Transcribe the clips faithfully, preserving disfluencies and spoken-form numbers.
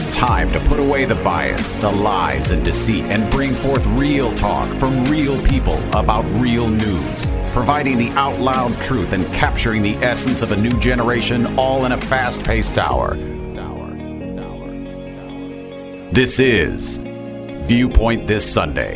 is time to put away the bias, the lies, and deceit, and bring forth real talk from real people about real news, providing the out loud truth and capturing the essence of a new generation, all in a fast-paced hour. This is Viewpoint This Sunday.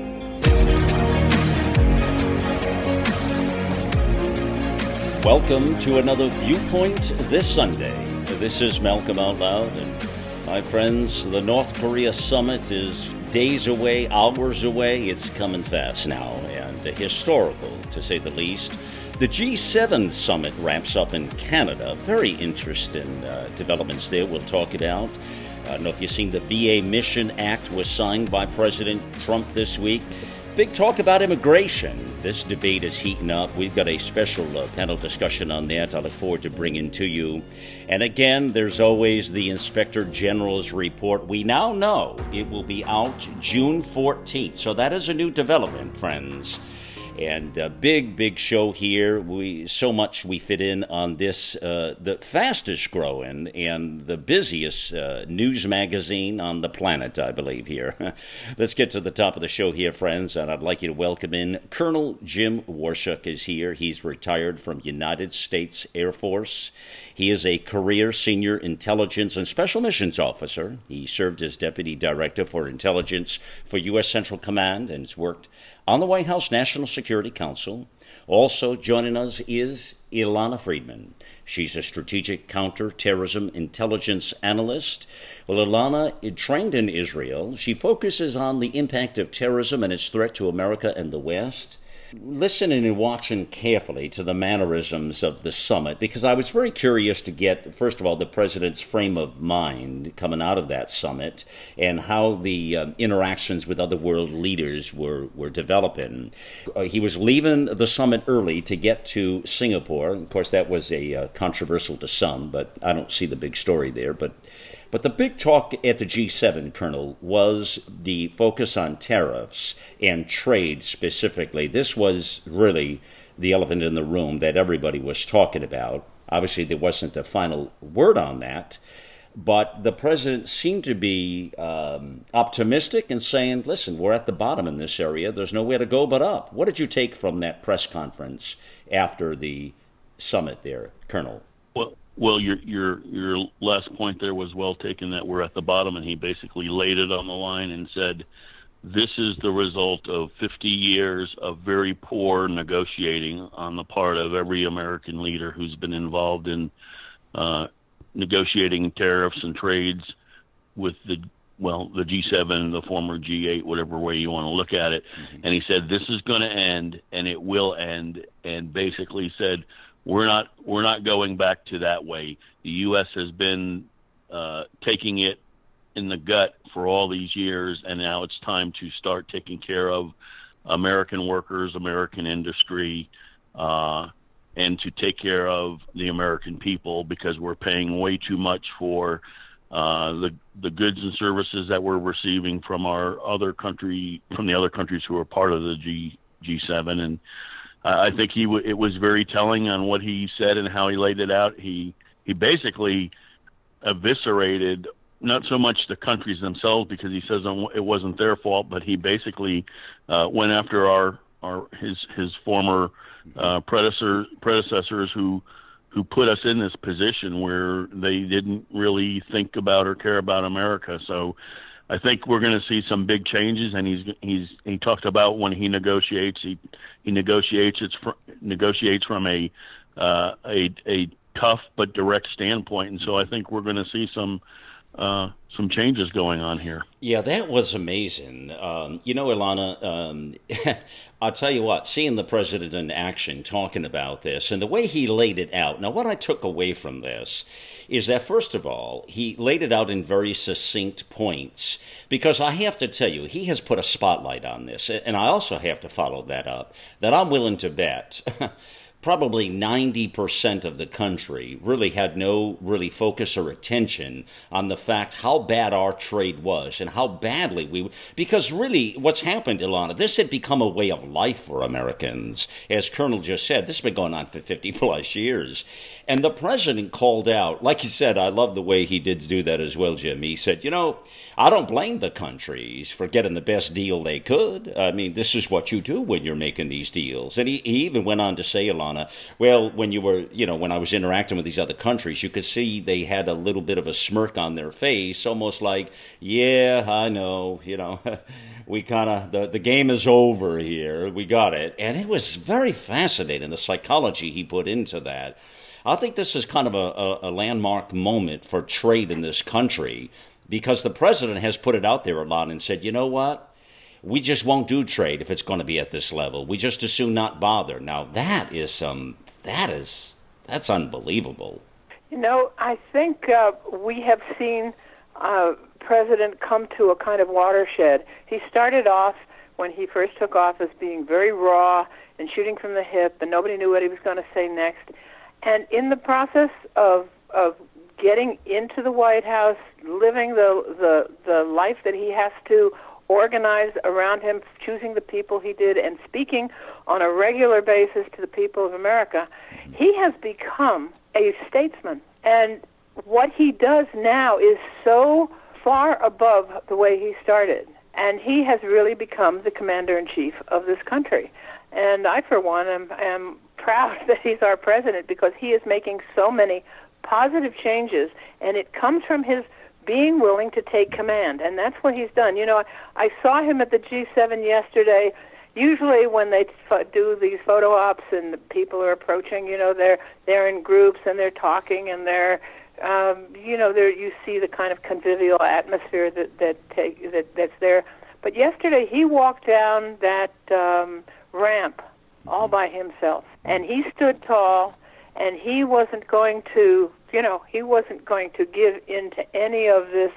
Welcome to another Viewpoint This Sunday. This is Malcolm Out Loud, and my friends, the North Korea summit is days away, hours away. It's coming fast now, and historical, to say the least. The G seven summit wraps up in Canada. Very interesting uh, developments there we'll talk about. I don't know if you've seen the V A Mission Act was signed by President Trump this week. Big talk about immigration. This debate is heating up. We've got a special uh, panel discussion on that I look forward to bringing to you. And again, there's always the Inspector General's report. We now know it will be out June fourteenth. So that is a new development, friends. And a big, big show here. We so much we fit in on this, uh, the fastest growing and the busiest uh, news magazine on the planet, I believe, here. Let's get to the top of the show here, friends, and I'd like you to welcome in Colonel Jim Warshuk is here. He's retired from United States Air Force. He is a career senior intelligence and special missions officer. He served as Deputy Director for Intelligence for U S Central Command and has worked on the White House National Security Council. Also joining us is Ilana Friedman. She's a strategic counterterrorism intelligence analyst. Well, Ilana is trained in Israel. She focuses on the impact of terrorism and its threat to America and the West. Listening and watching carefully to the mannerisms of the summit, because I was very curious to get, first of all, the president's frame of mind coming out of that summit and how the uh, interactions with other world leaders were, were developing. Uh, he was leaving the summit early to get to Singapore. Of course, that was a uh, controversial to some, but I don't see the big story there. But But the big talk at the G seven, Colonel, was the focus on tariffs and trade specifically. This was really the elephant in the room that everybody was talking about. Obviously, there wasn't a final word on that, but the president seemed to be um, optimistic and saying, listen, we're at the bottom in this area. There's nowhere to go but up. What did you take from that press conference after the summit there, Colonel? Well, Well, your your your last point there was well taken, that we're at the bottom, and he basically laid it on the line and said, this is the result of fifty years of very poor negotiating on the part of every American leader who's been involved in uh, negotiating tariffs and trades with the, well, the G seven, the former G eight, whatever way you want to look at it. Mm-hmm. And he said, this is going to end, and it will end, and basically said, We're not we're not going back to that way. The U S has been uh, taking it in the gut for all these years, and now it's time to start taking care of American workers, American industry, uh, and to take care of the American people, because we're paying way too much for uh, the the goods and services that we're receiving from our other country from the other countries who are part of the G G7. And I think he w- it was very telling on what he said and how he laid it out. He he basically eviscerated not so much the countries themselves, because he says it wasn't their fault, but he basically uh, went after our our his his former uh, predecessor predecessors who who put us in this position where they didn't really think about or care about America. So I think we're going to see some big changes, and he's he's he talked about when he negotiates, he he negotiates it's fr- negotiates from a uh, a a tough but direct standpoint, and so I think we're going to see some uh, some changes going on here. Yeah, that was amazing. Um, you know, Ilana, um, I'll tell you what, seeing the president in action talking about this and the way he laid it out. Now, what I took away from this is that, first of all, he laid it out in very succinct points, because I have to tell you, he has put a spotlight on this. And I also have to follow that up, that I'm willing to bet probably ninety percent of the country really had no really focus or attention on the fact how bad our trade was and how badly we, because really what's happened, Ilana, this had become a way of life for Americans. As Colonel just said, this has been going on for fifty plus years. And the president called out, like you said, I love the way he did do that as well, Jim. He said, you know, I don't blame the countries for getting the best deal they could. I mean, this is what you do when you're making these deals. And he, he even went on to say, Ilana, well, when you were, you know, when I was interacting with these other countries, you could see they had a little bit of a smirk on their face, almost like, yeah, I know, you know, we kind of, the, the game is over here. We got it. And it was very fascinating, the psychology he put into that. I think this is kind of a, a, a landmark moment for trade in this country because the president has put it out there a lot and said, you know what? We just won't do trade if it's going to be at this level. We just as soon not bother. Now, that is some, that is, that's unbelievable. You know, I think uh, we have seen uh, President come to a kind of watershed. He started off when he first took office being very raw and shooting from the hip, and nobody knew what he was going to say next. And in the process of of getting into the White House, living the, the the life that he has to organize around him, choosing the people he did, and speaking on a regular basis to the people of America, he has become a statesman. And what he does now is so far above the way he started. And he has really become the commander-in-chief of this country. And I, for one, am, am proud that he's our president because he is making so many positive changes, and it comes from his being willing to take command, and that's what he's done. You know, I, I saw him at the G seven yesterday. Usually when they f- do these photo ops and the people are approaching, you know, they're they're in groups and they're talking and they're, um, you know, there you see the kind of convivial atmosphere that that, take, that that's there. But yesterday he walked down that um, ramp all by himself, and he stood tall, and he wasn't going to, you know, he wasn't going to give in to any of this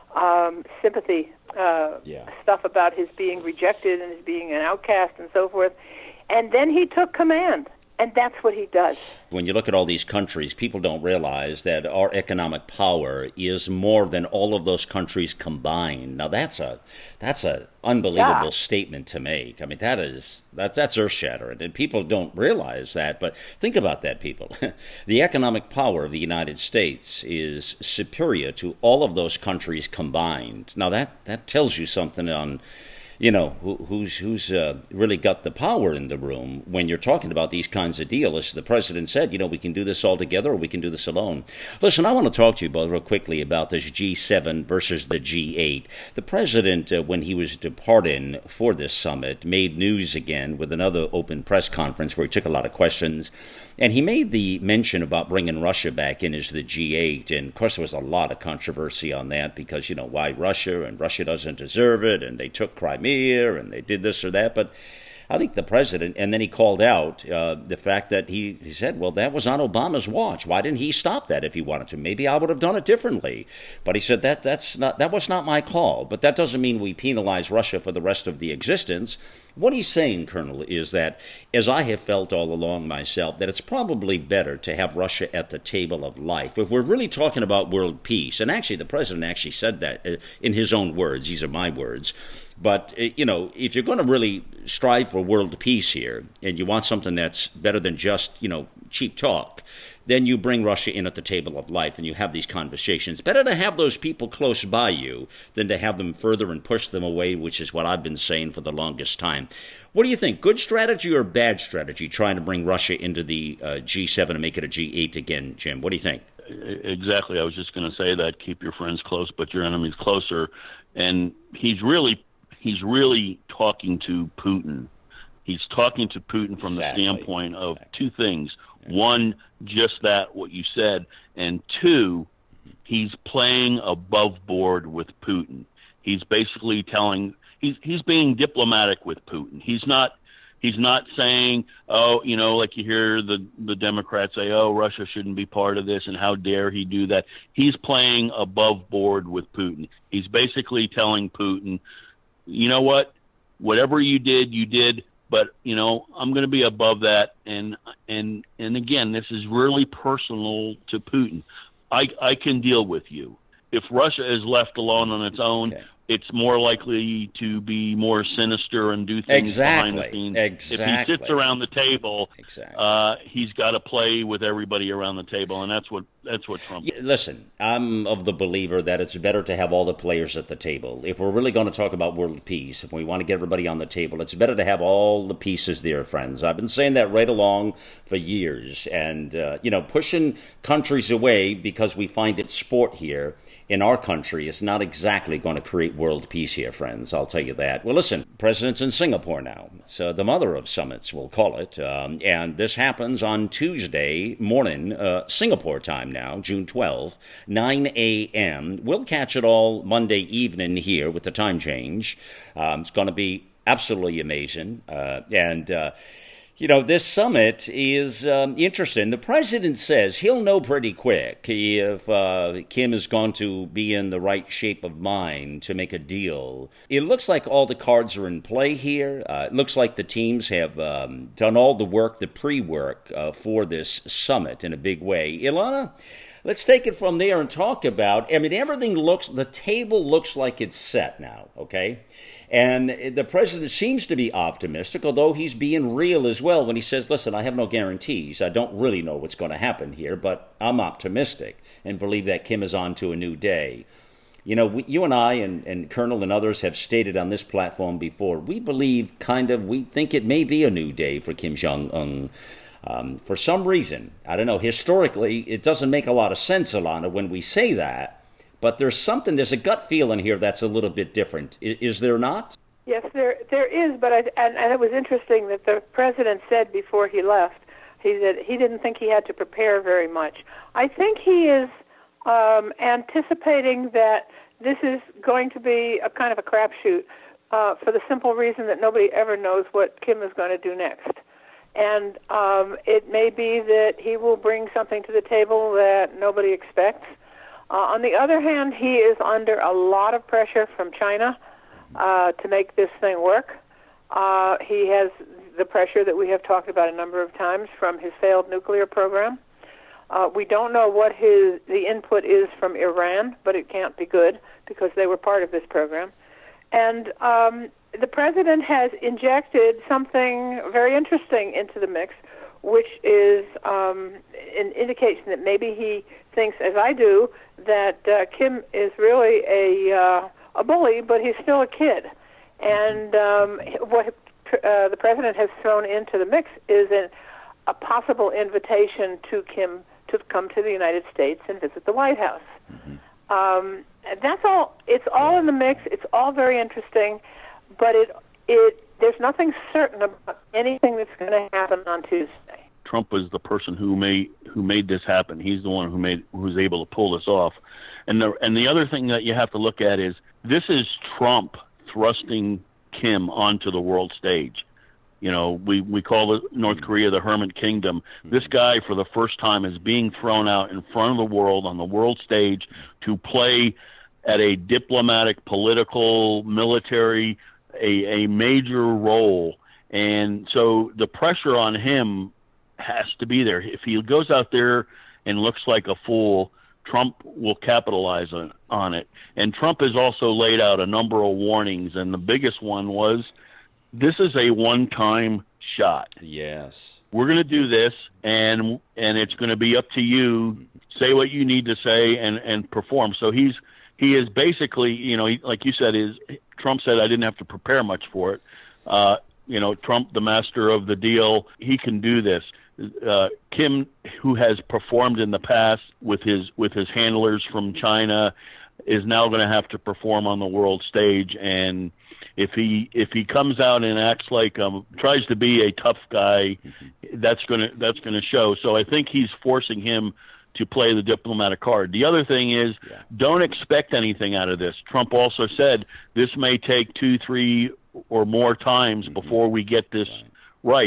um, sympathy uh, yeah. stuff about his being rejected and his being an outcast and so forth. And then he took command. And that's what he does. When you look at all these countries, people don't realize that our economic power is more than all of those countries combined. Now that's a that's a unbelievable yeah. statement to make. I mean, that is that that's earth-shattering, and people don't realize that. But think about that, people. The economic power of the United States is superior to all of those countries combined. Now that that tells you something on, you know, who, who's who's uh, really got the power in the room when you're talking about these kinds of deals. As the president said, you know, we can do this all together or we can do this alone. Listen, I want to talk to you both real quickly about this G seven versus the G eight. The president, uh, when he was departing for this summit, made news again with another open press conference where he took a lot of questions. And he made the mention about bringing Russia back in as the G eight. And, of course, there was a lot of controversy on that because, you know, why Russia? And Russia doesn't deserve it. And they took Crimea and they did this or that. But I think the president, and then he called out uh, the fact that he, he said, well, that was on Obama's watch. Why didn't he stop that if he wanted to? Maybe I would have done it differently. But he said that that's not that was not my call. But that doesn't mean we penalize Russia for the rest of the existence. What he's saying, Colonel, is that, as I have felt all along myself, that it's probably better to have Russia at the table of life. If we're really talking about world peace, and actually the president actually said that in his own words, these are my words, but, you know, if you're going to really strive for world peace here, and you want something that's better than just, you know, cheap talk, then you bring Russia in at the table of life and you have these conversations. Better to have those people close by you than to have them further and push them away, which is what I've been saying for the longest time. What do you think? Good strategy or bad strategy trying to bring Russia into the uh, G seven and make it a G eight again, Jim? What do you think? Exactly. I was just going to say that. Keep your friends close, but your enemies closer. And he's really, he's really talking to Putin. He's talking to Putin from exactly. the standpoint of exactly. two things. One, just that, what you said. And two, he's playing above board with Putin. He's basically telling, he's he's being diplomatic with Putin. He's not he's not saying, oh, you know, like you hear the, the Democrats say, oh, Russia shouldn't be part of this and how dare he do that. He's playing above board with Putin. He's basically telling Putin, you know what, whatever you did, you did. But, you know, I'm going to be above that. And, and, and again, this is really personal to Putin. I, I can deal with you. If Russia is left alone on its own, okay. it's more likely to be more sinister and do things exactly. behind the scenes. Exactly. If he sits around the table, exactly. uh, he's got to play with everybody around the table, and that's what that's what Trump. Yeah, listen, I'm of the believer that it's better to have all the players at the table. If we're really going to talk about world peace, if we want to get everybody on the table, it's better to have all the pieces there, friends. I've been saying that right along for years, and uh, you know, pushing countries away because we find it sport here in our country is not exactly going to create world peace here, friends. I'll tell you that. Well, listen, President's in Singapore now. It's uh, the mother of summits, we'll call it. Um, and this happens on Tuesday morning, uh, Singapore time now, June twelfth, nine a.m. We'll catch it all Monday evening here with the time change. Um, it's going to be absolutely amazing. Uh, and... Uh, You know, this summit is um, interesting. The president says he'll know pretty quick if uh, Kim is going to be in the right shape of mind to make a deal. It looks like all the cards are in play here. Uh, it looks like the teams have um, done all the work, the pre-work uh, for this summit in a big way. Ilana, let's take it from there and talk about, I mean, everything looks, the table looks like it's set now, okay? And the president seems to be optimistic, although he's being real as well when he says, listen, I have no guarantees. I don't really know what's going to happen here, but I'm optimistic and believe that Kim is on to a new day. You know, we, you and I and, and Colonel and others have stated on this platform before, we believe kind of, we think it may be a new day for Kim Jong-un. Um, for some reason, I don't know, historically, it doesn't make a lot of sense, Ilana, when we say that. But there's something, there's a gut feeling here that's a little bit different. Is, is there not? Yes, there there is, but I, and, and it was interesting that the president said before he left, he said he didn't think he had to prepare very much. I think he is um, anticipating that this is going to be a kind of a crapshoot uh, for the simple reason that nobody ever knows what Kim is going to do next. And um, it may be that he will bring something to the table that nobody expects. Uh, on the other hand, he is under a lot of pressure from China uh, to make this thing work. Uh, he has the pressure that we have talked about a number of times from his failed nuclear program. Uh, we don't know what his the input is from Iran, but it can't be good because they were part of this program. And um, the president has injected something very interesting into the mix, which is um, an indication that maybe he thinks, as I do, that uh, Kim is really a uh, a bully, but he's still a kid. And um, what uh, the president has thrown into the mix is an, a possible invitation to Kim to come to the United States and visit the White House. Mm-hmm. Um, that's all. It's all in the mix. It's all very interesting, but it it there's nothing certain about anything that's going to happen on Tuesday. Trump is the person who made who made this happen. He's the one who made who's able to pull this off. And the and the other thing that you have to look at is this is Trump thrusting Kim onto the world stage. You know, we, we call it North Korea the Hermit Kingdom. This guy, for the first time, is being thrown out in front of the world on the world stage to play at a diplomatic, political, military, a, a major role. And so the pressure on him has to be there. If he goes out there and looks like a fool, Trump will capitalize on, on it. And Trump has also laid out a number of warnings, and the biggest one was, this is a one-time shot. Yes. We're going to do this, and and it's going to be up to you. Say what you need to say and, and perform. So he's he is basically, you know, he, like you said, is Trump said I didn't have to prepare much for it. Uh, you know, Trump, the master of the deal, he can do this. Uh, Kim, who has performed in the past with his with his handlers from China, is now going to have to perform on the world stage. And if he if he comes out and acts like um tries to be a tough guy, mm-hmm. that's gonna that's gonna show. So I think he's forcing him to play the diplomatic card. The other thing is, yeah. don't expect anything out of this. Trump also said this may take two, three, or more times mm-hmm. before we get this right. right.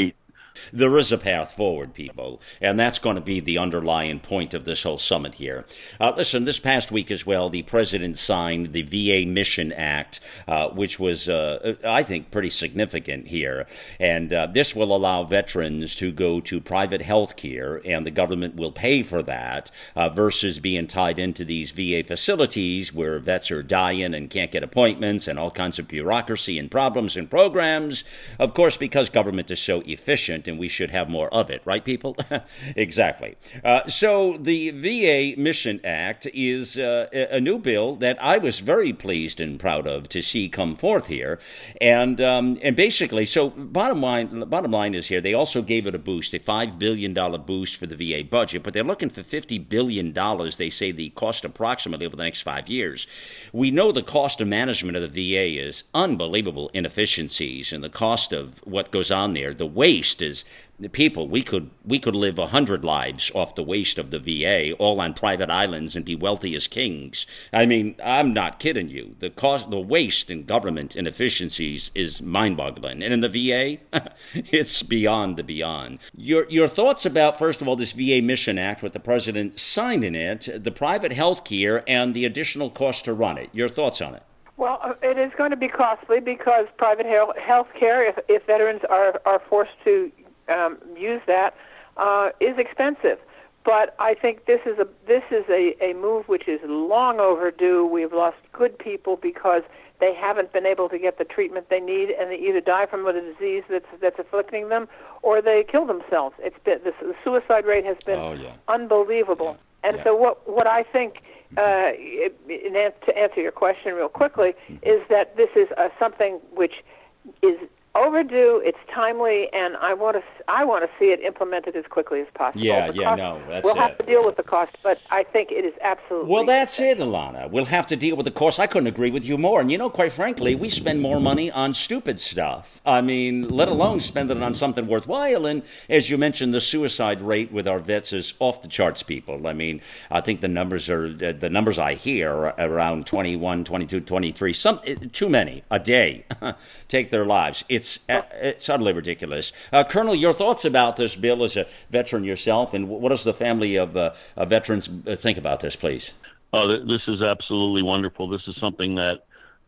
There is a path forward, people, and that's going to be the underlying point of this whole summit here. Uh, listen, this past week as well, the president signed the V A Mission Act, uh, which was, uh, I think, pretty significant here. And uh, this will allow veterans to go to private health care, and the government will pay for that, uh, versus being tied into these V A facilities where vets are dying and can't get appointments and all kinds of bureaucracy and problems and programs. Of course, because government is so efficient, and we should have more of it, right, people? Exactly. Uh, so the V A Mission Act is uh, a new bill that I was very pleased and proud of to see come forth here. And um, and basically, so bottom line, bottom line is here, they also gave it a boost, a five billion dollars boost for the V A budget, but they're looking for fifty billion dollars, they say, the cost approximately over the next five years. We know the cost of management of the V A is unbelievable inefficiencies, and the cost of what goes on there, the waste is people, we could we could live a hundred lives off the waste of the V A, all on private islands, and be wealthy as kings. I mean, I'm not kidding you. The cost, the waste in government inefficiencies is mind-boggling, and in the V A, it's beyond the beyond. Your your thoughts about, first of all, this V A Mission Act with the president signing it, the private health care, and the additional cost to run it. Your thoughts on it? Well, uh, it is going to be costly because private health care, if, if veterans are, are forced to um, use that, uh, is expensive. But I think this is a this is a, a move which is long overdue. We've lost good people because they haven't been able to get the treatment they need, and they either die from a disease that's that's afflicting them, or they kill themselves. It's been the, the suicide rate has been oh, yeah. unbelievable. Yeah. And yeah. so what what I think, uh, in an- to answer your question real quickly, mm-hmm. is that this is uh, something which is overdue, it's timely, and I want to I want to see it implemented as quickly as possible. Yeah, the yeah, cost, no, that's We'll it. have to deal with the cost, but I think it is absolutely... Well, that's it, Ilana. We'll have to deal with the cost. I couldn't agree with you more. And, you know, quite frankly, we spend more money on stupid stuff. I mean, let alone spending it on something worthwhile. And as you mentioned, the suicide rate with our vets is off the charts, people. I mean, I think the numbers are, the numbers I hear are around twenty-one, twenty-two, twenty-three, some, too many a day take their lives. It's uh, it's utterly ridiculous. Uh, Colonel, your thoughts about this bill as a veteran yourself, and what does the family of uh, uh, veterans think about this, please? Oh, th- this is absolutely wonderful. This is something that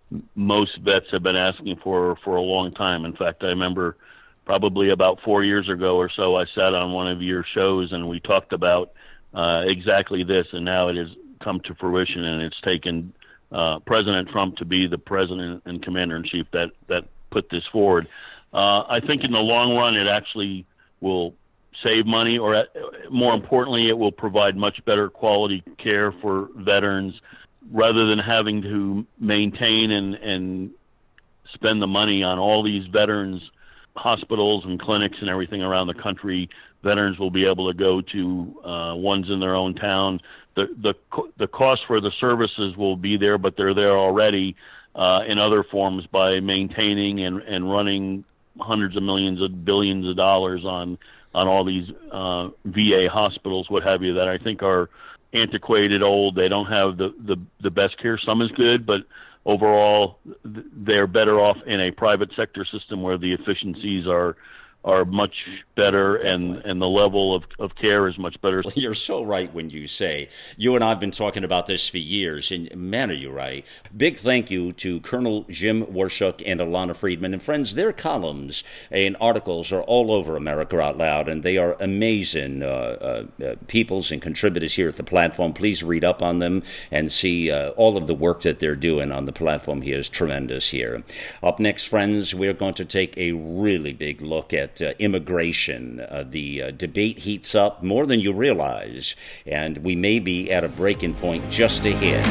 most vets have been asking for for a long time. In fact, I remember probably about four years ago or so, I sat on one of your shows and we talked about uh, exactly this, and now it has come to fruition, and it's taken uh, President Trump to be the president and commander-in-chief that, that put this forward. Uh, I think in the long run, it actually will save money, or uh, more importantly, it will provide much better quality care for veterans rather than having to maintain and, and spend the money on all these veterans hospitals and clinics and everything around the country. Veterans will be able to go to uh, ones in their own town. The, the, the cost for the services will be there, but they're there already uh, in other forms by maintaining and, and running hundreds of millions of billions of dollars on on all these uh, V A hospitals, what have you, that I think are antiquated, old. They don't have the, the, the best care. Some is good, but overall they're better off in a private sector system where the efficiencies are are much better, and, and the level of, of care is much better. Well, you're so right when you say, you and I have been talking about this for years, and man, are you right. Big thank you to Colonel Jim Warshuk and Ilana Freedman. And friends, their columns and articles are all over America Out Loud, and they are amazing uh, uh, uh, peoples and contributors here at the platform. Please read up on them and see uh, all of the work that they're doing on the platform here is tremendous here. Up next, friends, we're going to take a really big look at Uh, immigration. Uh, the uh, debate heats up more than you realize, and we may be at a breaking point just ahead.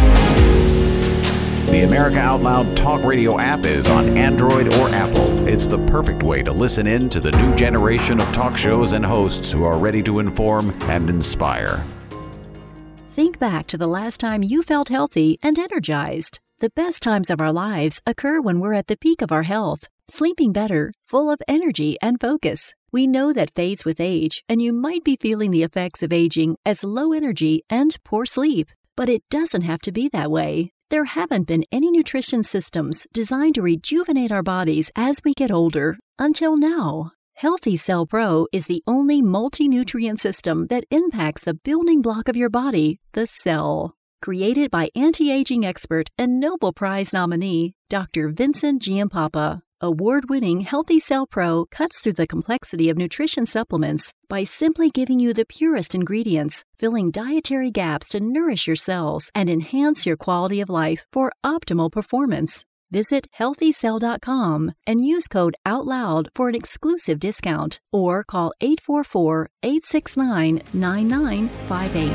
The America Out Loud Talk Radio app is on Android or Apple. It's the perfect way to listen in to the new generation of talk shows and hosts who are ready to inform and inspire. Think back to the last time you felt healthy and energized. The best times of our lives occur when we're at the peak of our health, sleeping better, full of energy and focus. We know that fades with age, and you might be feeling the effects of aging as low energy and poor sleep. But it doesn't have to be that way. There haven't been any nutrition systems designed to rejuvenate our bodies as we get older until now. Healthy Cell Pro is the only multi-nutrient system that impacts the building block of your body, the cell. Created by anti-aging expert and Nobel Prize nominee Doctor Vincent Giampapa, award-winning Healthy Cell Pro cuts through the complexity of nutrition supplements by simply giving you the purest ingredients, filling dietary gaps to nourish your cells and enhance your quality of life for optimal performance. Visit healthy cell dot com and use code OUTLOUD for an exclusive discount or call eight four four, eight six nine, nine nine five eight.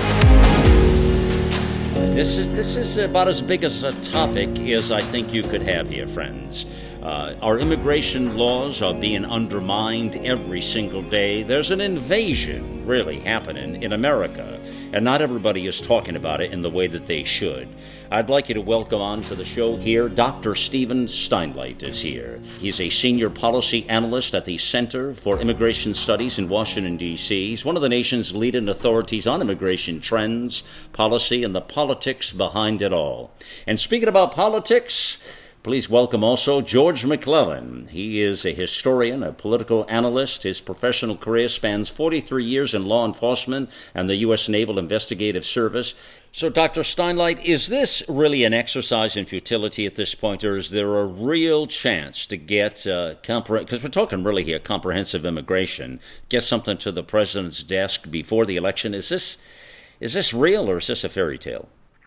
This is this is about as big as a topic as I think you could have here, friends. Uh, our immigration laws are being undermined every single day. There's an invasion really happening in America, and not everybody is talking about it in the way that they should. I'd like you to welcome on to the show here, Doctor Stephen Steinlein is here. He's a senior policy analyst at the Center for Immigration Studies in Washington, D C He's one of the nation's leading authorities on immigration trends, policy, and the politics behind it all. And speaking about politics, please welcome also George McClellan. He is a historian, a political analyst. His professional career spans forty-three years in law enforcement and the U S Naval Investigative Service. So, Doctor Steinlein, is this really an exercise in futility at this point, or is there a real chance to get, uh, compre- because we're talking really here, comprehensive immigration, get something to the president's desk before the election? Is this, is this real, or is this a fairy tale?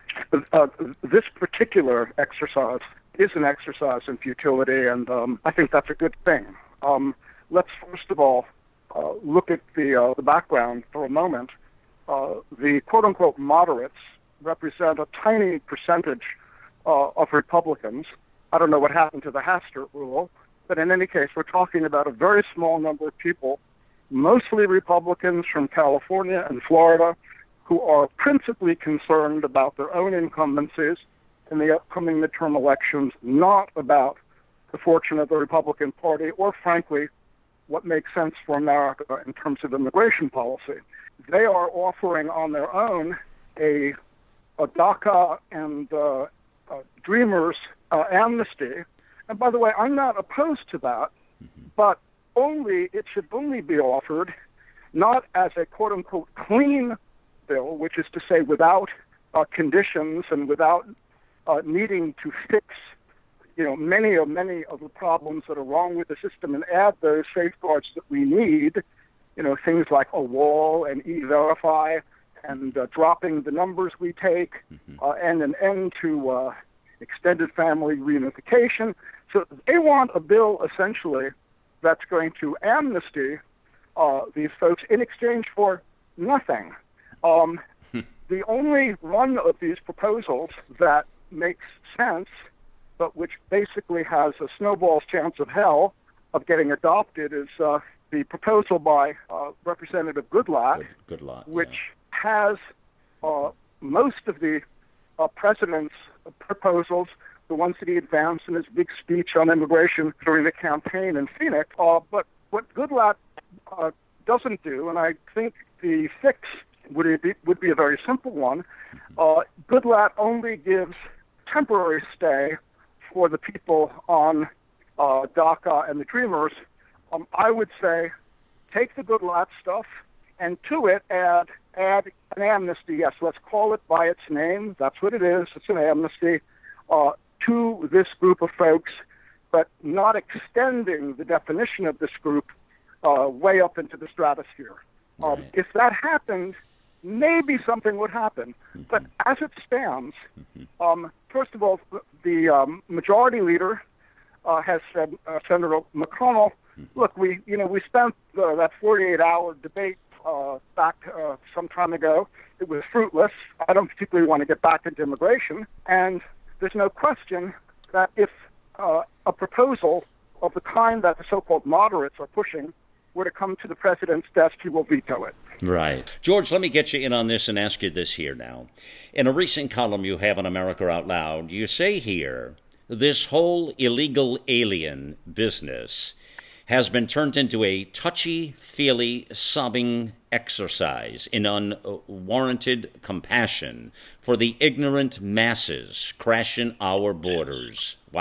Uh, this particular exercise is an exercise in futility, and um, I think that's a good thing. Um, let's first of all uh, look at the uh, the background for a moment. Uh, the quote-unquote moderates represent a tiny percentage uh, of Republicans. I don't know what happened to the Hastert rule, but in any case, we're talking about a very small number of people, mostly Republicans from California and Florida, who are principally concerned about their own incumbencies in the upcoming midterm elections, not about the fortune of the Republican Party or, frankly, what makes sense for America in terms of immigration policy. They are offering on their own a, a DACA and uh, uh, Dreamers uh, amnesty. And by the way, I'm not opposed to that, but only it should only be offered not as a quote-unquote clean bill, which is to say without uh, conditions and without Uh, needing to fix, you know, many of many of the problems that are wrong with the system and add those safeguards that we need, you know, things like a wall and E-Verify and uh, dropping the numbers we take, mm-hmm. uh, and an end to uh, extended family reunification. So they want a bill essentially that's going to amnesty uh, these folks in exchange for nothing. Um, the only one of these proposals that makes sense, but which basically has a snowball's chance of hell of getting adopted, is uh, the proposal by uh, Representative Goodlatte, Good, Goodlatte which yeah. has uh, most of the uh, president's proposals, the ones that he advanced in his big speech on immigration during the campaign in Phoenix. Uh, but what Goodlatte uh, doesn't do, and I think the fix would be, would be a very simple one, uh, Goodlatte only gives temporary stay for the people on uh, DACA and the Dreamers. Um, I would say take the Goodlatte stuff and to it add add an amnesty. Yes, let's call it by its name. That's what it is. It's an amnesty uh, to this group of folks, but not extending the definition of this group uh, way up into the stratosphere. Um, right. If that happened, maybe something would happen. Mm-hmm. But as it stands, mm-hmm. um, first of all, the um, majority leader uh, has said, uh, Senator McConnell, mm-hmm. look, we you know we spent uh, that forty-eight hour debate uh, back uh, some time ago. It was fruitless. I don't particularly want to get back into immigration. And there's no question that if uh, a proposal of the kind that the so-called moderates are pushing were to come to the president's desk, he will veto it. Right. George, let me get you in on this and ask you this here now. In a recent column you have on America Out Loud, you say here, this whole illegal alien business has been turned into a touchy-feely, sobbing exercise in unwarranted compassion for the ignorant masses crashing our borders. Wow.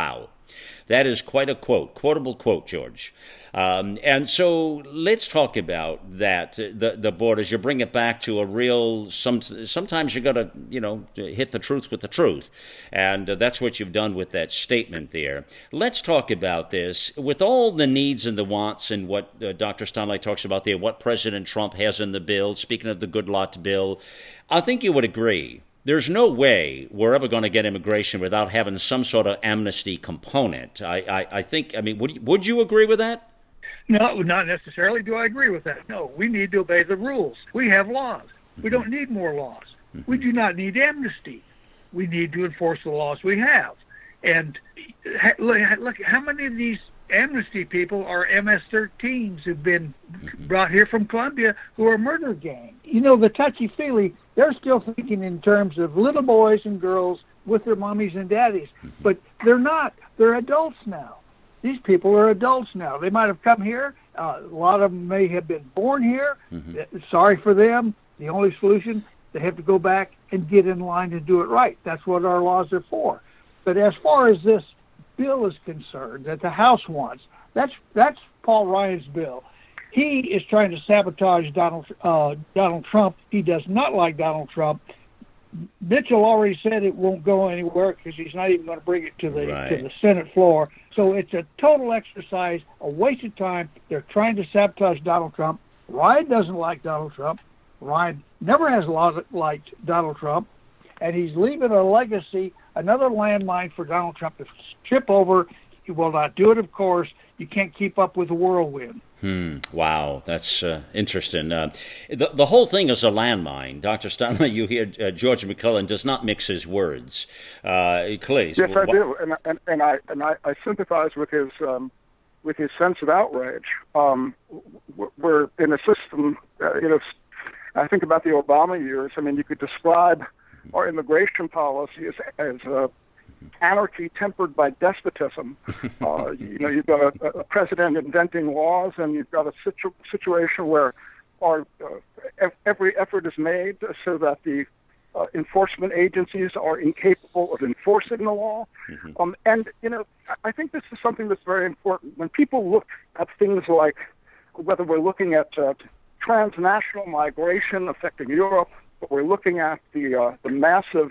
That is quite a quote, quotable quote, George. Um, and so let's talk about that, the the borders. You bring it back to a real, some, sometimes you got to, you know, hit the truth with the truth. And uh, that's what you've done with that statement there. Let's talk about this. With all the needs and the wants and what uh, Doctor Steinle talks about there, what President Trump has in the bill, speaking of the Good Lot bill, I think you would agree. There's no way we're ever going to get immigration without having some sort of amnesty component. I, I, I think, I mean, would you, would you agree with that? No, not necessarily do I agree with that. No, we need to obey the rules. We have laws. We don't need more laws. Mm-hmm. We do not need amnesty. We need to enforce the laws we have. And look, look how many of these amnesty people are M S thirteens who've been mm-hmm. brought here from Colombia who are murder gang. You know, the touchy-feely, they're still thinking in terms of little boys and girls with their mommies and daddies. Mm-hmm. But they're not. They're adults now. These people are adults now. They might have come here. Uh, a lot of them may have been born here. Mm-hmm. Sorry for them. The only solution, they have to go back and get in line and do it right. That's what our laws are for. But as far as this bill is concerned that the House wants, that's that's Paul Ryan's bill. He is trying to sabotage Donald uh, Donald Trump. He does not like Donald Trump. Mitchell already said it won't go anywhere because he's not even going to bring it to the right. to the Senate floor. So it's a total exercise, a waste of time. They're trying to sabotage Donald Trump. Ryan doesn't like Donald Trump. Ryan never has liked Donald Trump, and he's leaving a legacy, another landmine for Donald Trump to trip over. He will not do it, of course. You can't keep up with the whirlwind. Hmm. Wow, that's uh, interesting. Uh, the the whole thing is a landmine. Doctor Steinle, you hear uh, George McClellan does not mix his words. Uh, Clay, yes, I do, and and, and I and I, I sympathize with his um, with his sense of outrage. Um, we're in a system, uh, you know. I think about the Obama years. I mean, you could describe our immigration policy as as uh, anarchy tempered by despotism. Uh, you know, you've got a, a president inventing laws, and you've got a situ- situation where our uh, every effort is made so that the uh, enforcement agencies are incapable of enforcing the law. Mm-hmm. Um, and, you know, I think this is something that's very important. When people look at things like whether we're looking at uh, transnational migration affecting Europe, but we're looking at the uh, the massive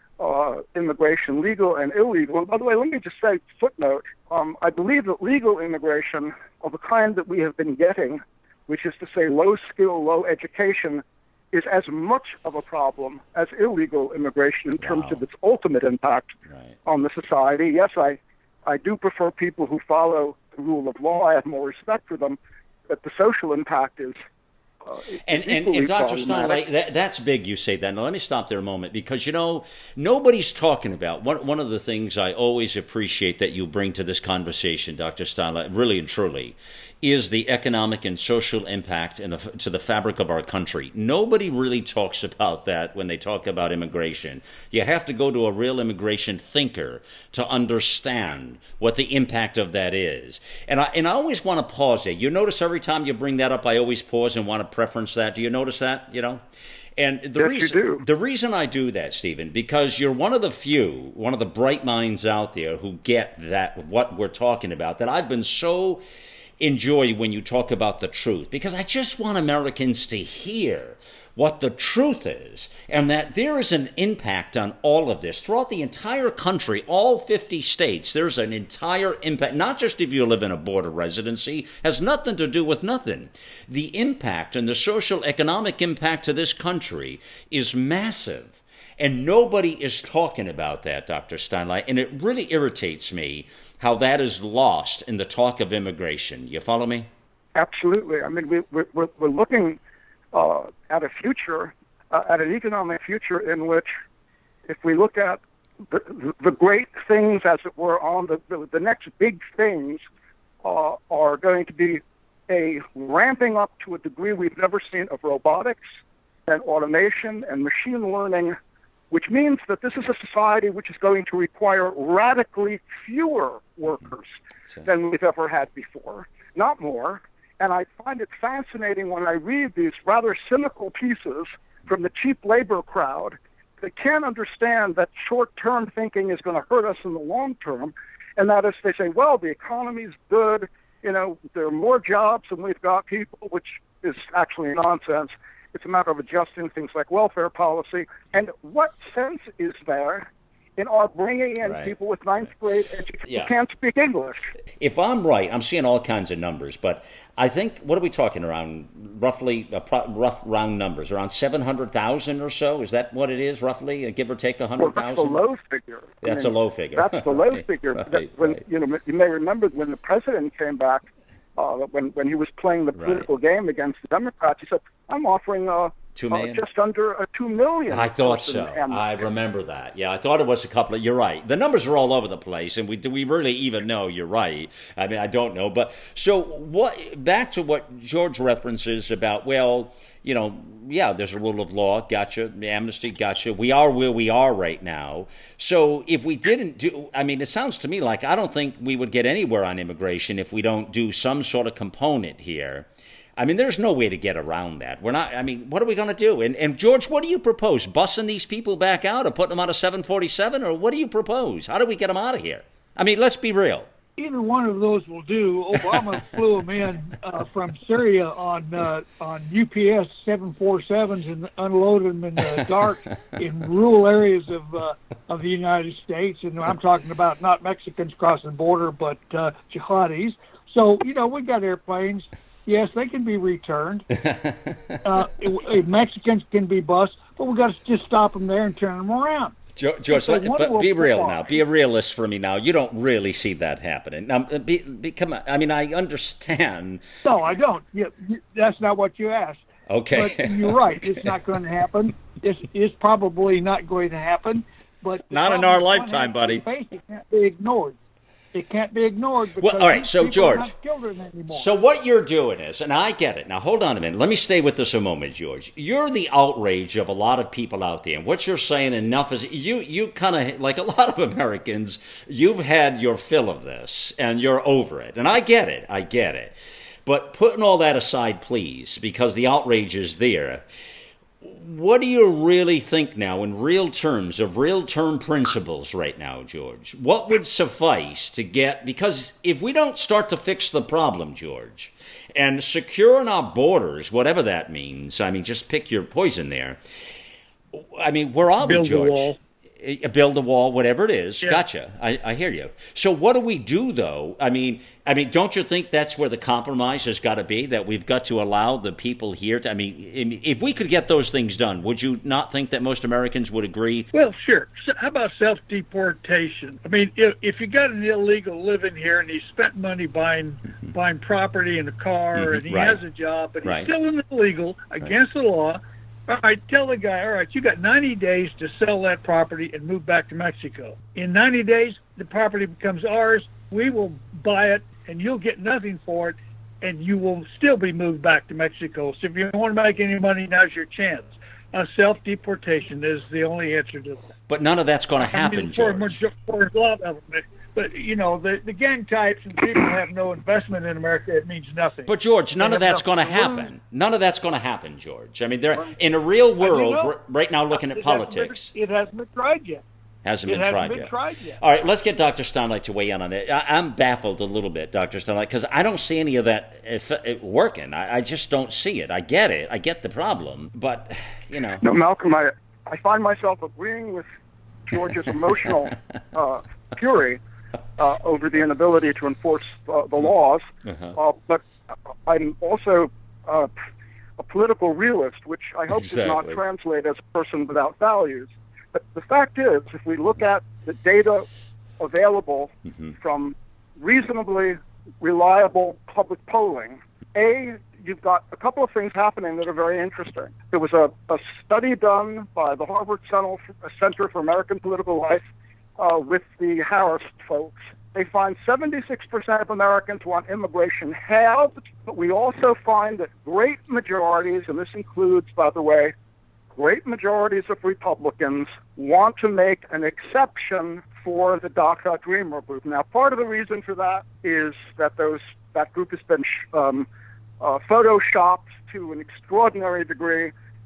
uh, immigration, legal and illegal. And by the way, let me just say, footnote, um, I believe that legal immigration of the kind that we have been getting, which is to say low skill, low education, is as much of a problem as illegal immigration in terms wow. of its ultimate impact right. on the society. Yes, I, I do prefer people who follow the rule of law. I have more respect for them, but the social impact is Uh, and, and, and Doctor Steinle, that, that's big you say that. Now, let me stop there a moment because, you know, nobody's talking about, one, one of the things I always appreciate that you bring to this conversation, Doctor Steinle, really and truly, is the economic and social impact in the, to the fabric of our country. Nobody really talks about that when they talk about immigration. You have to go to a real immigration thinker to understand what the impact of that is. And I, and I always want to pause there. You notice every time you bring that up, I always pause and want to preference that. Do you notice that? You know? And the yes, reason you do. the reason I do that, Stephen, because you're one of the few, one of the bright minds out there who get that, what we're talking about, that I've been so enjoy when you talk about the truth, because I just want Americans to hear what the truth is, and that there is an impact on all of this. Throughout the entire country, all fifty states, there's an entire impact, not just if you live in a border residency, has nothing to do with nothing. The impact and the social economic impact to this country is massive, and nobody is talking about that, Doctor Steinle, and it really irritates me how that is lost in the talk of immigration. You follow me? Absolutely. I mean, we, we're, we're looking uh, at a future, uh, at an economic future in which, if we look at the, the great things, as it were, on the, the, the next big things uh, are going to be a ramping up to a degree we've never seen of robotics and automation and machine learning, which means that this is a society which is going to require radically fewer workers than we've ever had before, not more. And I find it fascinating when I read these rather cynical pieces from the cheap labor crowd that can't understand that short-term thinking is going to hurt us in the long term. And that is, they say, well, the economy's good, you know, there are more jobs than we've got people, which is actually nonsense. It's a matter of adjusting things like welfare policy. And what sense is there in our bringing in right. people with ninth grade education yeah. who can't speak English? If I'm right, I'm seeing all kinds of numbers, but I think, what are we talking around, roughly, uh, pro- rough round numbers, around seven hundred thousand or so? Is that what it is, roughly, give or take one hundred thousand? Well, that's the low figure. That's I mean, a low figure. That's the low right, figure. Right, when, right. You know, you may remember when the president came back, uh, when, when he was playing the political right. game against the Democrats, he said, I'm offering uh, Two million? Uh, just under a two million. I thought so. I remember that. Yeah, I thought it was a couple of. You're right. The numbers are all over the place, and we do we really even know? You're right. I mean, I don't know, but so what? Back to what George references about. Well, you know, yeah, there's a rule of law. Gotcha. Amnesty. Gotcha. We are where we are right now. So if we didn't do, I mean, it sounds to me like I don't think we would get anywhere on immigration if we don't do some sort of component here. I mean, there's no way to get around that. We're not, I mean, what are we going to do? And, and George, what do you propose? Bussing these people back out or putting them on a seven forty-seven? Or what do you propose? How do we get them out of here? I mean, let's be real. Either one of those will do. Obama flew them in uh, from Syria on uh, on U P S seven forty-sevens and unloaded them in the dark in rural areas of uh, of the United States. And I'm talking about not Mexicans crossing the border, but uh, jihadis. So, you know, we got airplanes. Yes, they can be returned. uh, Mexicans can be bused, but we got to just stop them there and turn them around. George, George let, but be real now. Be a realist for me now. You don't really see that happening. Now, be, be, come on. I mean, I understand. No, I don't. You, you, that's not what you asked. Okay. But you're right. It's not going to happen. It's, it's probably not going to happen. But not in our lifetime, buddy. It can't be ignored. It can't be ignored. Well, all right, so George, anymore. So what you're doing is, and I get it. Now, hold on a minute. Let me stay with this a moment, George. You're the outrage of a lot of people out there. And what you're saying, enough is, you, you kind of, like a lot of Americans, you've had your fill of this, and you're over it. And I get it. I get it. But putting all that aside, please, because the outrage is there, what do you really think now in real terms of real term principles right now, George? What would suffice to get, because if we don't start to fix the problem, George, and securing our borders, whatever that means, I mean, just pick your poison there. I mean, where are we, George? Build a wall. Build a wall, whatever it is. Yeah. Gotcha. I, I hear you. So what do we do, though? I mean, I mean, don't you think that's where the compromise has got to be, that we've got to allow the people here to, I mean, if we could get those things done, would you not think that most Americans would agree? Well, sure. So how about self-deportation? I mean, if, if you got an illegal living here and he spent money buying mm-hmm. buying property and a car mm-hmm. and he right. has a job, but he's right. still illegal against right. the law, all right, tell the guy, all right, you got ninety days to sell that property and move back to Mexico. In ninety days, the property becomes ours. We will buy it, and you'll get nothing for it, and you will still be moved back to Mexico. So if you don't want to make any money, now's your chance. Uh, self-deportation is the only answer to that. But none of that's going to happen, I mean, for, George. For a lot of them. But, you know, the, the gang types and people who have no investment in America, it means nothing. But, George, none of that's going to happen. None of that's going to happen, George. I mean, they're in a real world, you know, right now looking at it politics. Hasn't been, it hasn't been tried yet. Hasn't, been, hasn't tried been yet. tried yet. All right, let's get Doctor Steinle to weigh in on it. I, I'm baffled a little bit, Doctor Steinle, because I don't see any of that if, it working. I, I just don't see it. I get it. I get the problem. But, you know. No, Malcolm, I, I find myself agreeing with George's emotional uh, fury uh, over the inability to enforce uh, the laws. Uh-huh. Uh, but I'm also uh, a political realist, which I hope exactly. does not translate as a person without values. But the fact is, if we look at the data available mm-hmm. from reasonably reliable public polling, A, you've got a couple of things happening that are very interesting. There was a, a study done by the Harvard Center for American Political Life uh, with the Harris folks. They find seventy-six percent of Americans want immigration halved, but we also find that great majorities, and this includes, by the way, great majorities of Republicans, want to make an exception for the DACA Dreamer group. Now, part of the reason for that is that those that group has been um, uh, photoshopped to an extraordinary degree,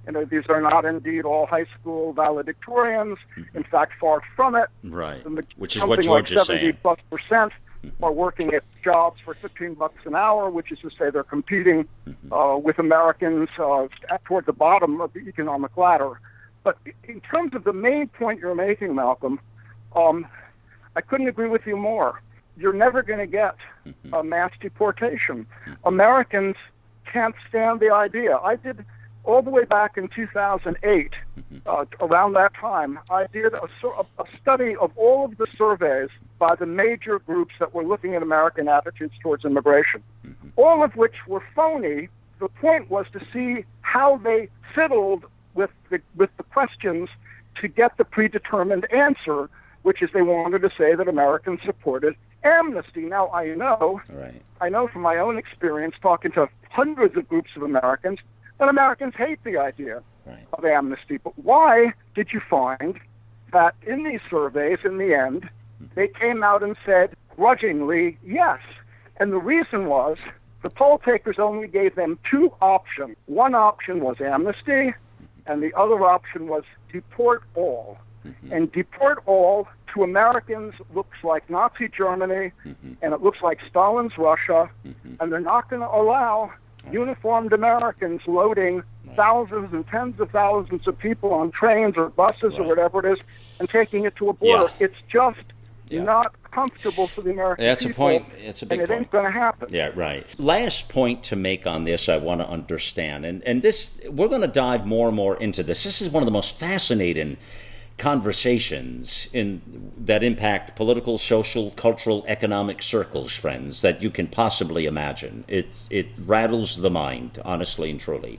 You know, these are not indeed all high school valedictorians. Mm-hmm. In fact, far from it. Right. The, which is what George like is saying. seventy plus percent mm-hmm. are working at jobs for fifteen bucks an hour, which is to say they're competing mm-hmm. uh, with Americans uh, toward the bottom of the economic ladder. But in terms of the main point you're making, Malcolm, um, I couldn't agree with you more. You're never going to get mm-hmm. a mass deportation. Mm-hmm. Americans can't stand the idea. I did, all the way back in two thousand eight, mm-hmm. uh, around that time, I did a, a study of all of the surveys by the major groups that were looking at American attitudes towards immigration, mm-hmm. all of which were phony. The point was to see how they fiddled with the, with the questions to get the predetermined answer, which is they wanted to say that Americans supported amnesty. Now, I know, right. I know from my own experience talking to hundreds of groups of Americans that Americans hate the idea right. of amnesty. But why did you find that in these surveys, in the end, they came out and said grudgingly yes? And the reason was the poll takers only gave them two options. One option was amnesty, and the other option was deport all. Mm-hmm. And deport all to Americans looks like Nazi Germany, mm-hmm. and it looks like Stalin's Russia, mm-hmm. and they're not going to allow right. uniformed Americans loading right. thousands and tens of thousands of people on trains or buses right. or whatever it is and taking it to a border. Yeah. It's just yeah. not comfortable for the American That's people. a point. It's a big and it point. ain't going to happen. Yeah, right. Last point to make on this, I want to understand, and and this we're going to dive more and more into this. This is one of the most fascinating conversations in that impact political, social, cultural, economic circles, friends, that you can possibly imagine. It it rattles the mind, honestly and truly.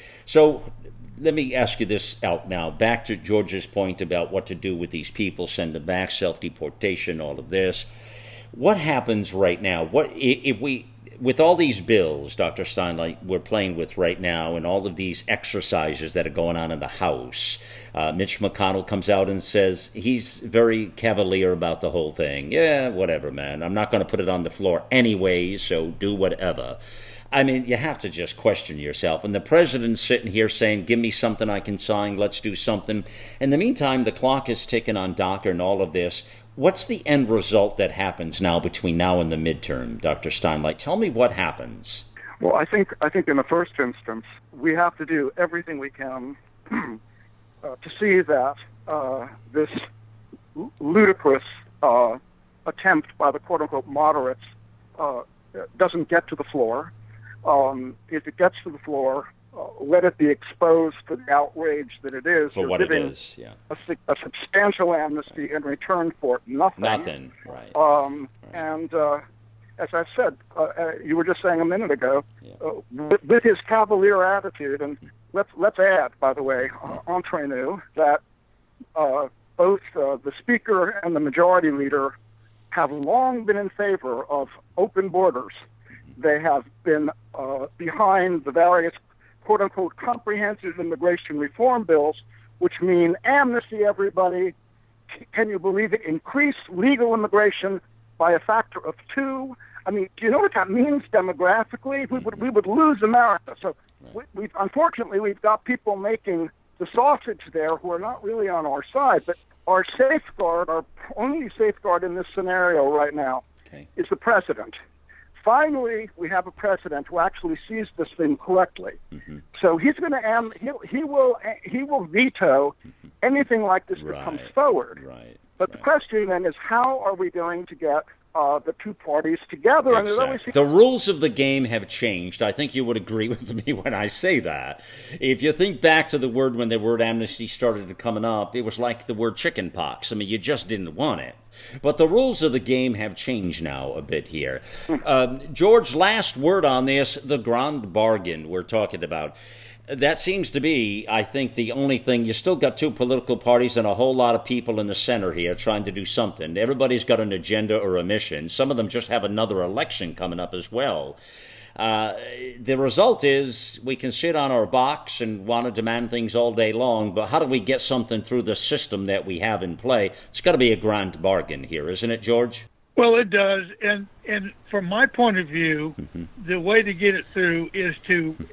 So let me ask you this out now. Back to George's point about what to do with these people, send them back, self-deportation, all of this. What happens right now? What if we, with all these bills, Doctor Steinle, we're playing with right now, and all of these exercises that are going on in the House, uh, Mitch McConnell comes out and says he's very cavalier about the whole thing. Yeah, whatever, man. I'm not going to put it on the floor anyway, so do whatever. I mean, you have to just question yourself. And the president's sitting here saying, give me something I can sign, let's do something. In the meantime, the clock is ticking on DACA and all of this. What's the end result that happens now between now and the midterm, Doctor Steinle? Tell me what happens. Well, I think I think in the first instance, we have to do everything we can uh, to see that uh, this ludicrous uh, attempt by the quote-unquote moderates uh, doesn't get to the floor. Um, if it gets to the floor, uh, let it be exposed for the outrage that it is. For what it is, yeah. A, a substantial amnesty in return for nothing. Nothing, right. Um, right. And uh, as I said, uh, uh, you were just saying a minute ago, yeah. uh, with, with his cavalier attitude, and let's let's add, by the way, uh, entre nous, that uh, both uh, the Speaker and the Majority Leader have long been in favor of open borders. They have been uh, behind the various quote-unquote comprehensive immigration reform bills, which mean amnesty everybody. Can you believe it? Increase legal immigration by a factor of two. I mean, do you know what that means demographically? We would we would lose America. So, we, we've unfortunately we've got people making the sausage there who are not really on our side. But our safeguard, our only safeguard in this scenario right now, okay. is the president. Finally, we have a president who actually sees this thing correctly. Mm-hmm. So he's going to um, he he will he will veto mm-hmm. anything like this right. that comes forward. Right. But right. the question then is, how are we going to get uh, the two parties together? Exactly. And there's always the rules of the game have changed. I think you would agree with me when I say that. If you think back to the word when the word amnesty started coming up, it was like the word chicken pox. I mean, you just didn't want it. But the rules of the game have changed now a bit here. Um, George, last word on this, the grand bargain we're talking about. That seems to be, I think, the only thing. You still got two political parties and a whole lot of people in the center here trying to do something. Everybody's got an agenda or a mission. Some of them just have another election coming up as well. Uh, the result is we can sit on our box and want to demand things all day long, but how do we get something through the system that we have in play? It's got to be a grand bargain here, isn't it, George? Well, it does. And, and from my point of view, mm-hmm. the way to get it through is to mm-hmm.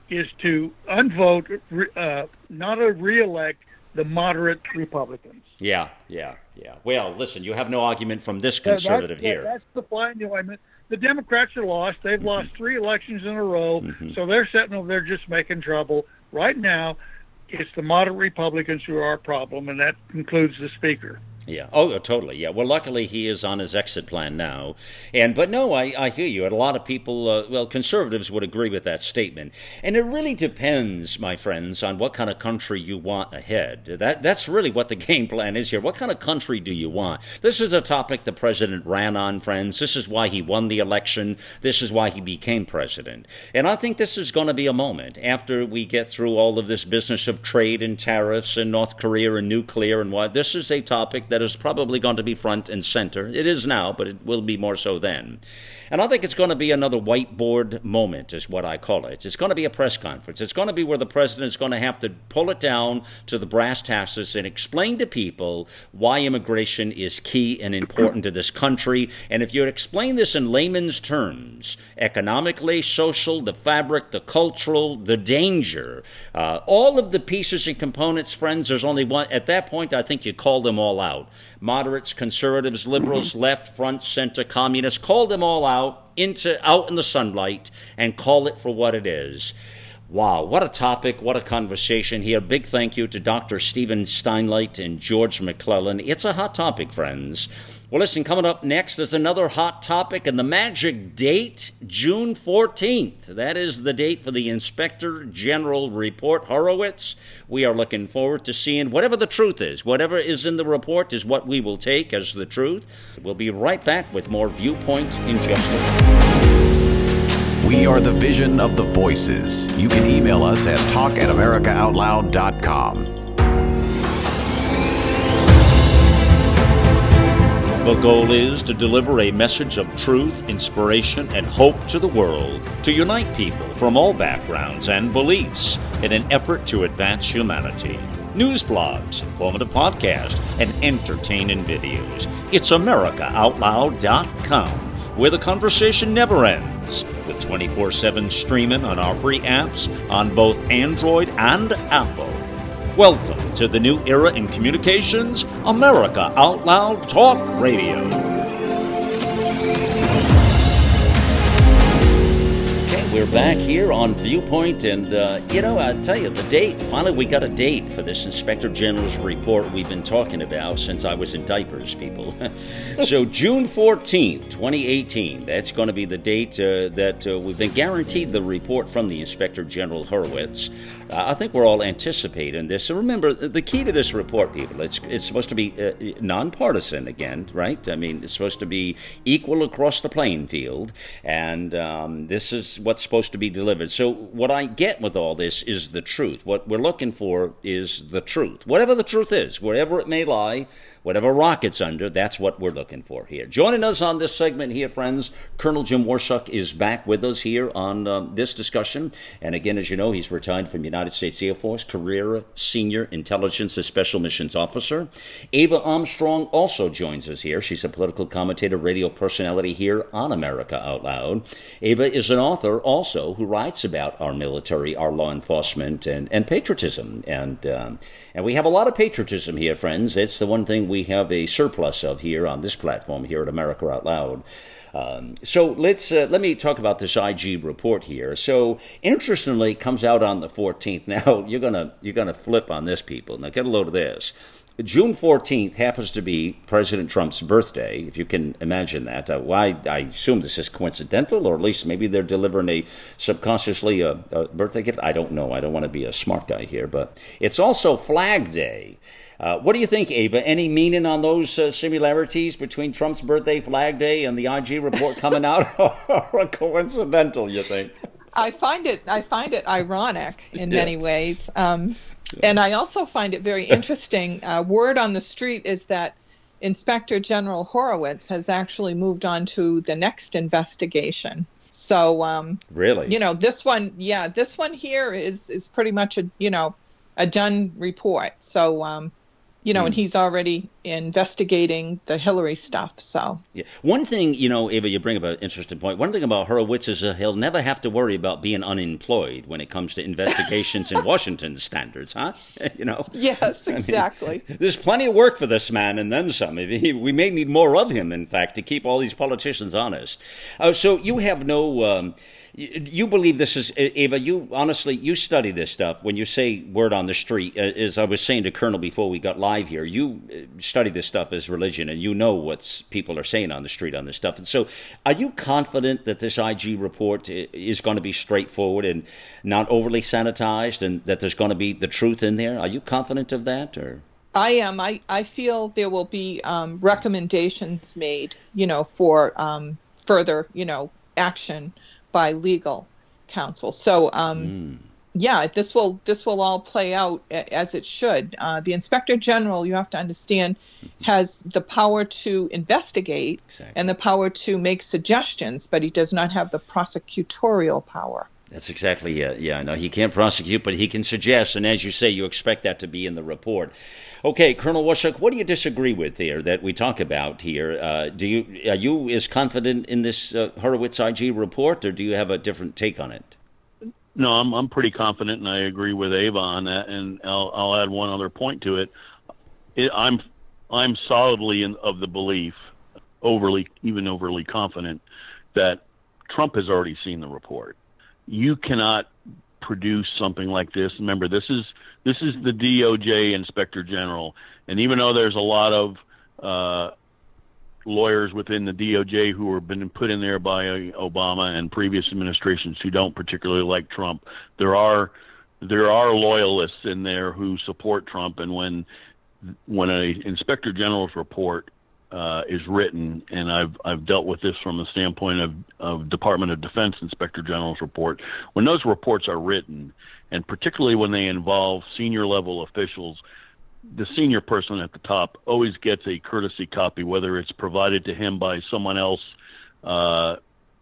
is to unvote, uh, not to reelect the moderate Republicans. Yeah, yeah, yeah. Well, listen, you have no argument from this conservative that's, here. That's the fine argument. The Democrats are lost. They've mm-hmm. lost three elections in a row, mm-hmm. so they're sitting over there just making trouble. Right now, it's the moderate Republicans who are our problem, and that includes the Speaker. Yeah. Oh, totally. Yeah. Well, luckily he is on his exit plan now. And but no, I, I hear you. And a lot of people, uh, well, conservatives would agree with that statement. And it really depends, my friends, on what kind of country you want ahead. That that's really what the game plan is here. What kind of country do you want? This is a topic the president ran on, friends. This is why he won the election. This is why he became president. And I think this is going to be a moment after we get through all of this business of trade and tariffs and North Korea and nuclear and what. This is a topic that is probably going to be front and center. It is now, but it will be more so then. And I think it's going to be another whiteboard moment, is what I call it. It's going to be a press conference. It's going to be where the president is going to have to pull it down to the brass tacks and explain to people why immigration is key and important to this country. And if you explain this in layman's terms, economically, social, the fabric, the cultural, the danger, uh, all of the pieces and components, friends, there's only one. At that point, I think you call them all out. Moderates, conservatives, liberals, left, front, center, communists, call them all out. into out in the sunlight and call it for what it is. Wow, what a topic, what a conversation here. Big thank you to Doctor Stephen Steinlight and George McClellan. It's a hot topic, friends. Well, listen, coming up next is another hot topic, and the magic date, June fourteenth. That is the date for the Inspector General report. Horowitz, we are looking forward to seeing whatever the truth is. Whatever is in the report is what we will take as the truth. We'll be right back with more Viewpoint in just a minute. We are the vision of the voices. You can email us at talk at america out loud dot com. The goal is to deliver a message of truth, inspiration, and hope to the world, to unite people from all backgrounds and beliefs in an effort to advance humanity. News blogs, informative podcasts, and entertaining videos. It's america out loud dot com, where the conversation never ends, with twenty-four seven streaming on our free apps on both Android and Apple. Welcome to the new era in communications, America Out Loud Talk Radio. Okay, we're back here on Viewpoint, and, uh, you know, I tell you, the date, finally we got a date for this Inspector General's report we've been talking about since I was in diapers, people. So June fourteenth, twenty eighteen, that's going to be the date uh, that uh, we've been guaranteed the report from the Inspector General Horowitz. Uh, I think we're all anticipating this. And remember, the key to this report, people, it's it's supposed to be uh, nonpartisan again, right? I mean, it's supposed to be equal across the playing field, and um, this is what's supposed to be delivered. So what I get with all this is the truth. What we're looking for is the truth. Whatever the truth is, wherever it may lie, whatever rock it's under, that's what we're looking for here. Joining us on this segment here, friends, Colonel Jim Warshuck is back with us here on um, this discussion. And again, as you know, he's retired from United States Air Force, career senior intelligence and special missions officer. Ava Armstrong also joins us here. She's a political commentator, radio personality here on America Out Loud. Ava is an author also who writes about our military, our law enforcement, and, and patriotism. And, um, and we have a lot of patriotism here, friends. It's the one thing we have a surplus of here on this platform here at America Out Loud. Um, so let's uh, let me talk about this I G report here. So interestingly, it comes out on the fourteenth. Now you're gonna you're gonna flip on this, people. Now get a load of this. June fourteenth happens to be President Trump's birthday, if you can imagine that. Uh, why? I assume this is coincidental, or at least maybe they're delivering a subconsciously a, a birthday gift. I don't know. I don't want to be a smart guy here, but it's also Flag Day. Uh, what do you think, Ava? Any meaning on those uh, similarities between Trump's birthday, Flag Day, and the I G report coming out, or coincidental, you think? I find it I find it ironic in Yeah. many ways. Um, and I also find it very interesting. Uh, word on the street is that Inspector General Horowitz has actually moved on to the next investigation. So, um, Really? you know, this one, yeah, this one here is, is pretty much a, you know, a done report. So, um, You know, Hmm. and he's already investigating the Hillary stuff. So, Yeah. One thing, you know, Ava, you bring up an interesting point. One thing about Horowitz is uh, he'll never have to worry about being unemployed when it comes to investigations in Washington standards, huh? You know? yes, exactly. I mean, there's plenty of work for this man and then some. We may need more of him, in fact, to keep all these politicians honest. Uh, so you have no... Um, You believe this is, Ava, you honestly, you study this stuff. When you say word on the street, as I was saying to Colonel before we got live here, you study this stuff as religion and you know what people are saying on the street on this stuff. And so are you confident that this I G report is going to be straightforward and not overly sanitized and that there's going to be the truth in there? Are you confident of that? Or I am. I, I feel there will be um, recommendations made, you know, for um, further, you know, action by legal counsel. So, um, mm. yeah, this will this will all play out as it should. Uh, the Inspector General, you have to understand, has the power to investigate exactly. and the power to make suggestions, but he does not have the prosecutorial power. That's exactly it. Yeah, no, he can't prosecute, but he can suggest. And as you say, you expect that to be in the report. Okay, Colonel Washuk, what do you disagree with there that we talk about here? Uh, do you are you as confident in this uh, Horowitz I G report, or do you have a different take on it? No, I'm I'm pretty confident, and I agree with Ava on that. And I'll I'll add one other point to it. it I'm I'm solidly in, of the belief, overly even overly confident, that Trump has already seen the report. You cannot produce something like this. Remember, this is this is the D O J Inspector General, and even though there's a lot of uh, lawyers within the D O J who have been put in there by Obama and previous administrations who don't particularly like Trump, there are there are loyalists in there who support Trump. And when when an Inspector General's report Uh, is written, and I've I've dealt with this from the standpoint of, of Department of Defense Inspector General's report. When those reports are written, and particularly when they involve senior level officials, the senior person at the top always gets a courtesy copy, whether it's provided to him by someone else uh,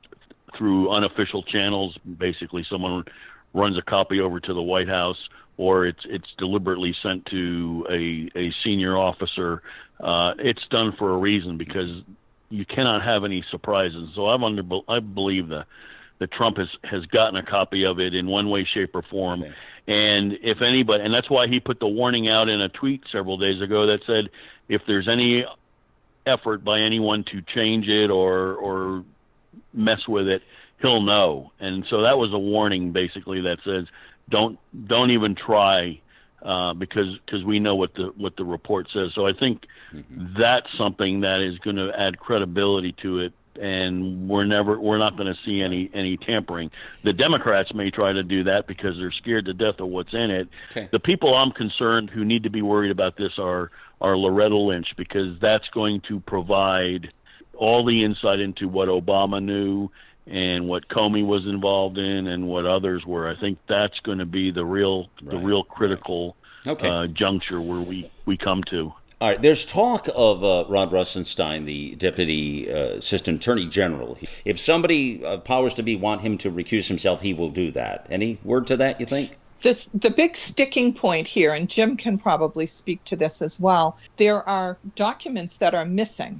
through unofficial channels. Basically, someone runs a copy over to the White House, or it's it's deliberately sent to a, a senior officer. Uh, it's done for a reason, because you cannot have any surprises. So I'm under, I believe that, that Trump has, has gotten a copy of it in one way, shape, or form. Okay. And if anybody, and that's why he put the warning out in a tweet several days ago that said, if there's any effort by anyone to change it or or mess with it, he'll know. And so that was a warning, basically, that says, don't don't even try. Uh, because because we know what the what the report says. So I think mm-hmm. that's something that is going to add credibility to it, and we're never we're not going to see any any tampering. The Democrats may try to do that because they're scared to death of what's in it. Okay. The people I'm concerned who need to be worried about this are are Loretta Lynch, because that's going to provide all the insight into what Obama knew and what Comey was involved in, and what others were. I think that's going to be the real, right. the real critical right. okay. uh, juncture where we, we come to. All right. There's talk of uh, Rod Rosenstein, the Deputy uh, Assistant Attorney General. If somebody uh, powers to be want him to recuse himself, he will do that. Any word to that, you think? This, the big sticking point here, and Jim can probably speak to this as well, there are documents that are missing.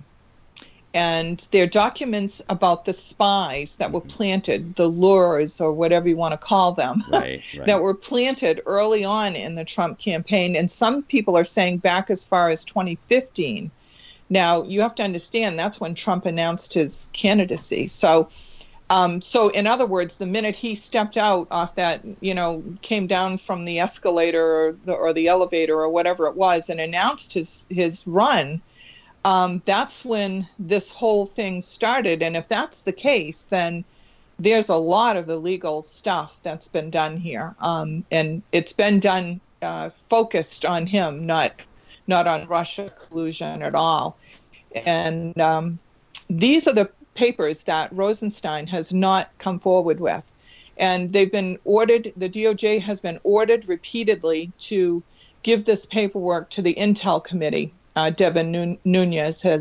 And they're documents about the spies that were planted, the lures or whatever you want to call them, right, right. that were planted early on in the Trump campaign. And some people are saying back as far as twenty fifteen. Now, you have to understand that's when Trump announced his candidacy. So, um, so in other words, the minute he stepped out off that, you know, came down from the escalator or the, or the elevator or whatever it was and announced his, his run, Um, that's when this whole thing started. And if that's the case, then there's a lot of illegal stuff that's been done here. Um, and it's been done uh, focused on him, not not on Russia collusion at all. And um, these are the papers that Rosenstein has not come forward with. And they've been ordered, the D O J has been ordered repeatedly to give this paperwork to the Intel Committee. Uh, Devin Nunes has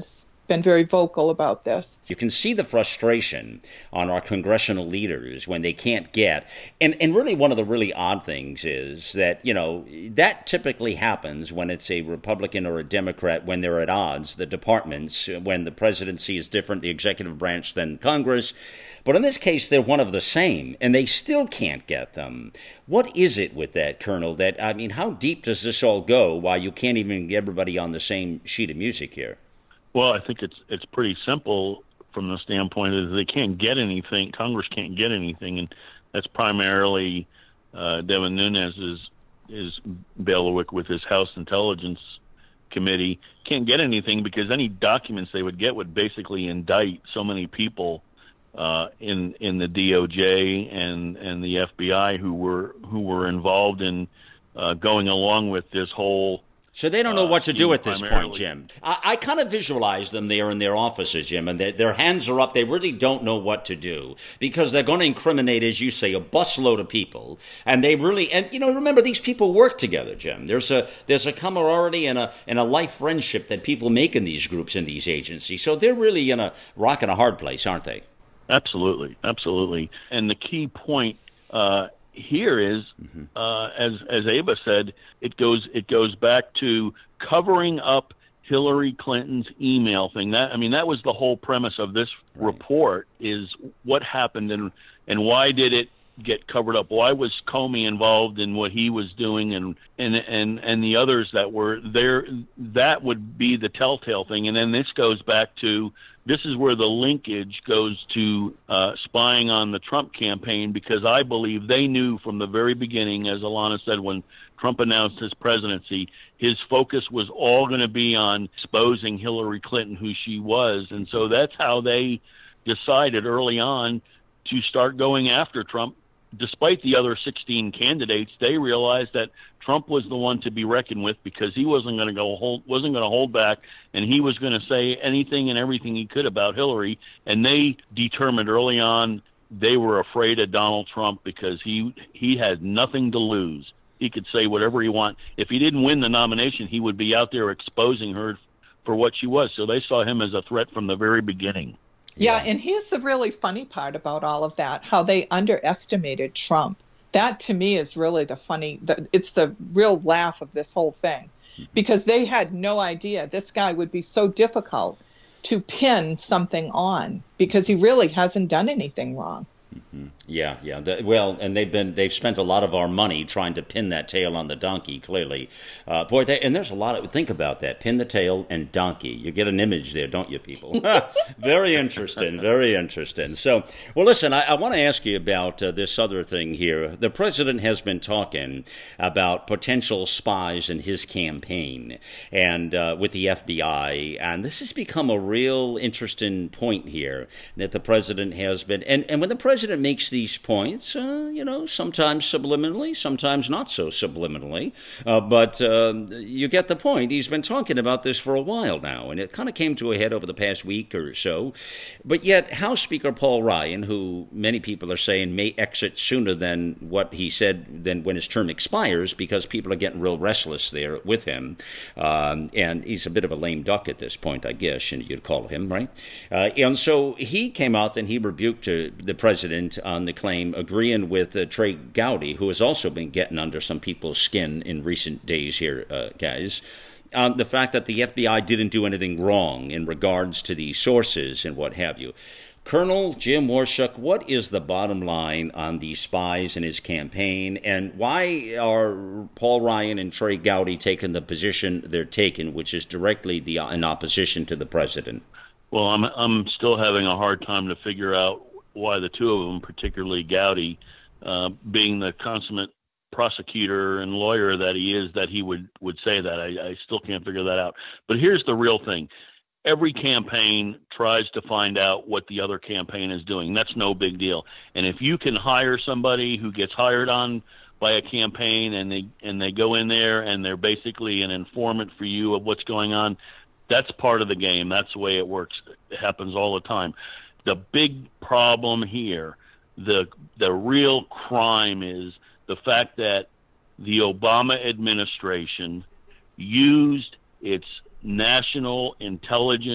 been very vocal about this. You can see the frustration on our congressional leaders when they can't get, and, and really one of the really odd things is that, you know, that typically happens when it's a Republican or a Democrat, when they're at odds, the departments, when the presidency is different, the executive branch than Congress. But in this case, they're one of the same, and they still can't get them. What is it with that, Colonel, that, I mean, how deep does this all go while you can't even get everybody on the same sheet of music here? Well, I think it's it's pretty simple from the standpoint that they can't get anything. Congress can't get anything, and that's primarily uh, Devin Nunes's is bailiwick with his House Intelligence Committee. Can't get anything because any documents they would get would basically indict so many people uh, in in the D O J and and the F B I who were who were involved in uh, going along with this whole. So they don't know Uh, what to do at this primarily. point, Jim. I, I kind of visualize them there in their offices, Jim, and they, their hands are up. They really don't know what to do because they're going to incriminate, as you say, a busload of people. And they really, and you know, remember these people work together, Jim. There's a there's a camaraderie and a and a life friendship that people make in these groups, in these agencies. So they're really in a rock and a hard place, aren't they? Absolutely, absolutely. And the key point uh, here is, mm-hmm. uh, as as Ava said, it goes it goes back to covering up Hillary Clinton's email thing. That I mean, that was the whole premise of this right. report: is what happened and and why did it get covered up? Why was Comey involved in what he was doing, and and and and the others that were there? That would be the telltale thing. And then this goes back to. This is where the linkage goes to uh, spying on the Trump campaign, because I believe they knew from the very beginning, as Alana said, when Trump announced his presidency, his focus was all going to be on exposing Hillary Clinton, who she was. And so that's how they decided early on to start going after Trump. Despite the other sixteen candidates, they realized that Trump was the one to be reckoned with because he wasn't going to go hold, wasn't going to hold back, and he was going to say anything and everything he could about Hillary. And they determined early on they were afraid of Donald Trump because he he had nothing to lose. He could say whatever he wanted. If he didn't win the nomination, he would be out there exposing her for what she was. So they saw him as a threat from the very beginning. Yeah, and here's the really funny part about all of that, how they underestimated Trump. That, to me, is really the funny, the, it's the real laugh of this whole thing, because they had no idea this guy would be so difficult to pin something on, because he really hasn't done anything wrong. Mm-hmm. Yeah, yeah. The, well, and they've been they've spent a lot of our money trying to pin that tail on the donkey. Clearly, uh, boy, they, and there's a lot of think about that: pin the tail and donkey. You get an image there, don't you, people? Very interesting, very interesting. So, well, listen, I, I want to ask you about uh, this other thing here. The president has been talking about potential spies in his campaign and uh, with the F B I, and this has become a real interesting point here that the president has been. And and when the president makes these points, uh, you know, sometimes subliminally, sometimes not so subliminally, uh, but uh, you get the point. He's been talking about this for a while now, and it kind of came to a head over the past week or so. But yet, House Speaker Paul Ryan, who many people are saying may exit sooner than what he said, than when his term expires, because people are getting real restless there with him, um, and he's a bit of a lame duck at this point, I guess, and you'd call him, right? Uh, and so he came out and he rebuked uh, the president on the claim, agreeing with uh, Trey Gowdy, who has also been getting under some people's skin in recent days here, uh, guys, on the fact that the F B I didn't do anything wrong in regards to the sources and what have you. Colonel Jim Waurishuk, what is the bottom line on these spies in his campaign, and why are Paul Ryan and Trey Gowdy taking the position they're taking, which is directly the, in opposition to the president? Well, I'm I'm still having a hard time to figure out why the two of them, particularly Gowdy, uh, being the consummate prosecutor and lawyer that he is, that he would, would say that. I, I still can't figure that out. But here's the real thing. Every campaign tries to find out what the other campaign is doing. That's no big deal. And if you can hire somebody who gets hired on by a campaign and they and they go in there and they're basically an informant for you of what's going on, that's part of the game. That's the way it works. It happens all the time. The big problem here, the the real crime, is the fact that the Obama administration used its national intelligence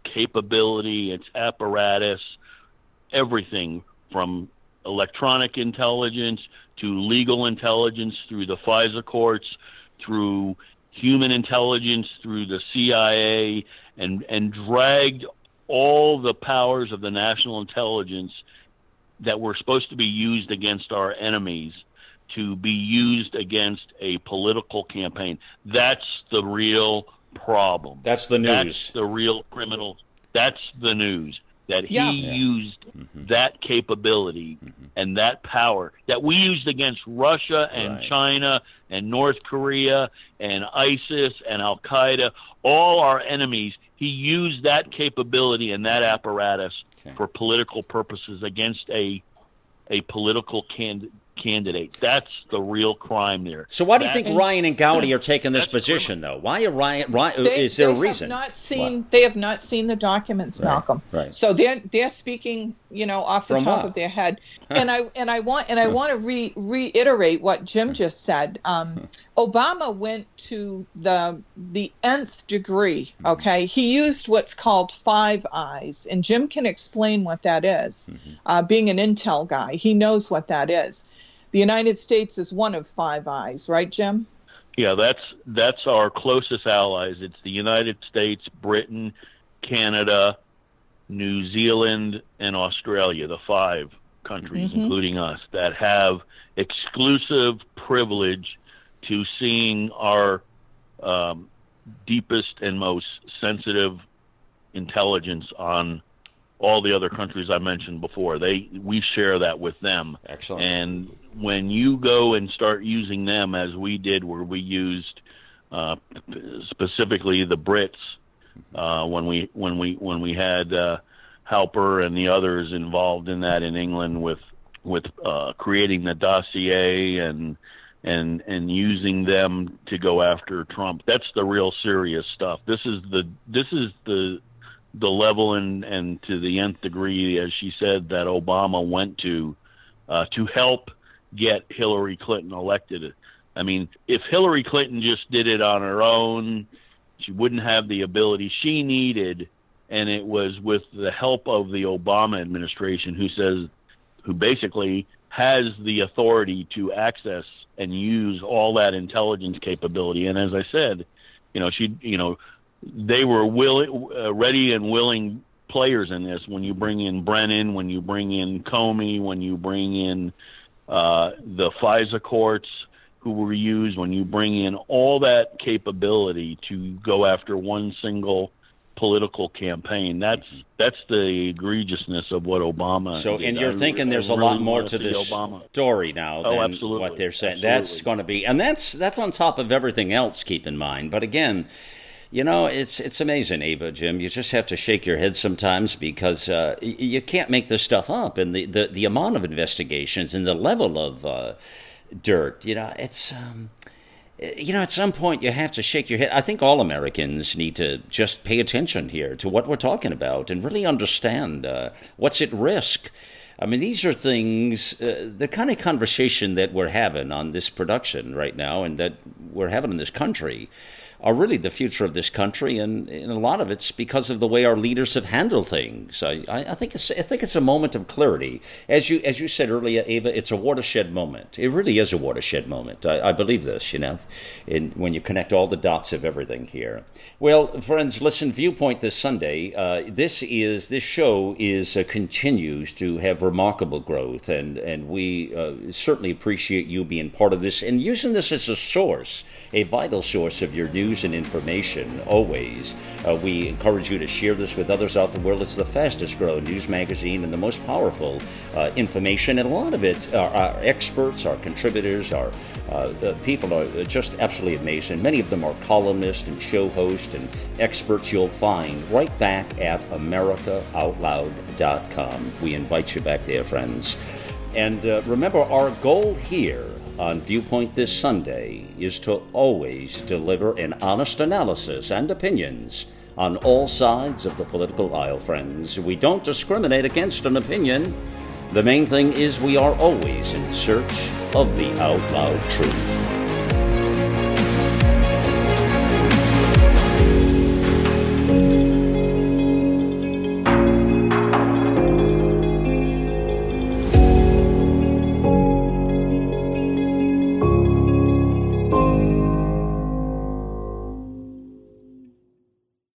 capability, its apparatus, everything from electronic intelligence to legal intelligence through the FISA courts, through human intelligence, through the C I A, and, and dragged all the powers of the national intelligence that were supposed to be used against our enemies to be used against a political campaign. That's the real problem. That's the news. That's the real criminal. That's the news. That he Yeah. used Mm-hmm. that capability Mm-hmm. and that power that we used against Russia and Right. China and North Korea and ISIS and Al-Qaeda, all our enemies. He used that capability and that apparatus Okay. for political purposes against a a political can, candidate. That's the real crime there. So why do you That- think Ryan and Gowdy are taking this That's position, though? Why are Ryan? Ryan They, is there they a reason? Have not seen, What? they have not seen the documents, Right, Malcolm. right. So they're they're speaking, you know, off the From top what? of their head. and I and I want and I want to re, reiterate what Jim just said. Um, Obama went to the the nth degree. Okay, he used what's called Five Eyes, and Jim can explain what that is. Uh, being an intel guy, he knows what that is. The United States is one of Five Eyes, right, Jim? Yeah, that's that's our closest allies. It's the United States, Britain, Canada, New Zealand, and Australia, the five countries, Mhm. including us, that have exclusive privilege to seeing our um, deepest and most sensitive intelligence on all the other countries I mentioned before. They we share that with them. Excellent. And when you go and start using them, as we did, where we used uh, specifically the Brits, uh, when we when we when we had uh, Halper and the others involved in that in England with with uh, creating the dossier and and and using them to go after Trump. That's the real serious stuff. This is the this is the the level and and to the nth degree, as she said, that Obama went to uh, to help get Hillary Clinton elected. I mean, if Hillary Clinton just did it on her own, she wouldn't have the ability she needed, and it was with the help of the Obama administration, who says, who basically has the authority to access and use all that intelligence capability. And as I said, you know, she, you know, they were willing, uh, ready and willing players in this. When you bring in Brennan, when you bring in Comey, when you bring in uh, the FISA courts who were used, when you bring in all that capability to go after one single political campaign, that's that's the egregiousness of what Obama So, did. and you're I- thinking I there's a really lot more wanna to see this Obama. story now Oh, than absolutely. what they're saying. Absolutely. That's going to be, and that's that's on top of everything else. Keep in mind, but again, you know, it's it's amazing, Ava, Jim. You just have to shake your head sometimes because uh, y- you can't make this stuff up, and the, the, the amount of investigations and the level of uh, dirt. You know, it's. Um, You know, at some point you have to shake your head. I think all Americans need to just pay attention here to what we're talking about and really understand uh, what's at risk. I mean, these are things, uh, the kind of conversation that we're having on this production right now and that we're having in this country are really the future of this country, and, and a lot of it's because of the way our leaders have handled things. I, I, I think it's I think it's a moment of clarity, as you as you said earlier, Ava. It's a watershed moment. It really is a watershed moment. I, I believe this, you know, in, when you connect all the dots of everything here. Well, friends, listen. Viewpoint this Sunday. Uh, this is this show is uh, continues to have remarkable growth, and and we uh, certainly appreciate you being part of this and using this as a source, a vital source of your news and information always. Uh, we encourage you to share this with others out the world. It's the fastest growing news magazine and the most powerful uh, information, and a lot of it are our experts, our contributors, our uh, the people are just absolutely amazing. Many of them are columnists and show hosts and experts you'll find right back at america out loud dot com. We invite you back there, friends. And uh, remember, our goal here on Viewpoint this Sunday is to always deliver an honest analysis and opinions on all sides of the political aisle, friends. We don't discriminate against an opinion. The main thing is we are always in search of the out loud truth.